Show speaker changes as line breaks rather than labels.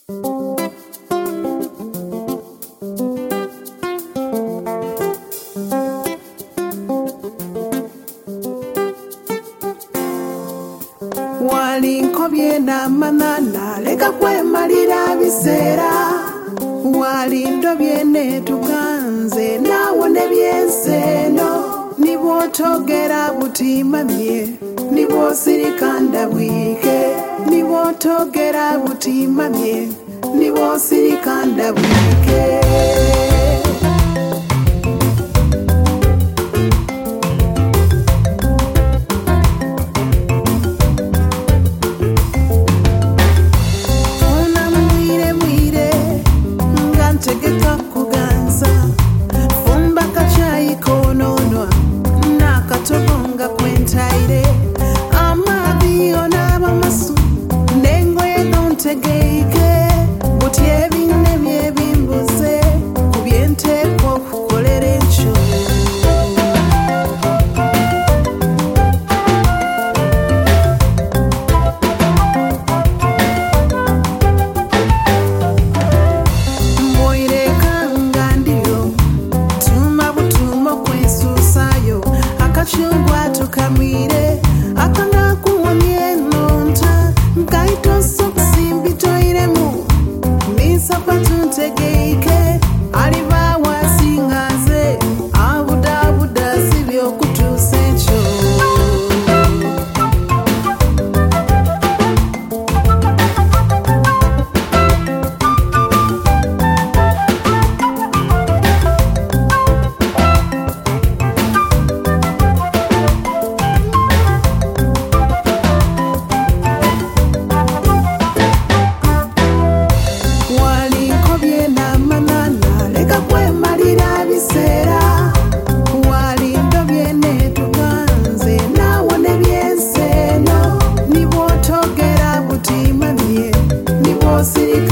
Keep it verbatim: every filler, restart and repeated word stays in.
Walinkobye n'amanana leka kwemalira biseera walindobye netuganze nawone byenseno nibwotogera butimamye nibwosirikanda bwike nibwotogera butimamye nibwosirikanda bwike tegeka kuganza fumba kachayi kononwa nakatobonga kwentaire amabiyo n'abamasu nengoye nontegeike buti ebinne byebimbuze ku byenteekwa okukolera ekyo chungwa tukamwire akanga kuwamye nonta nkaito sokusimbi toiremu misapa tuntegeike aliba wasingaze abudabuda sibyo kutusencho City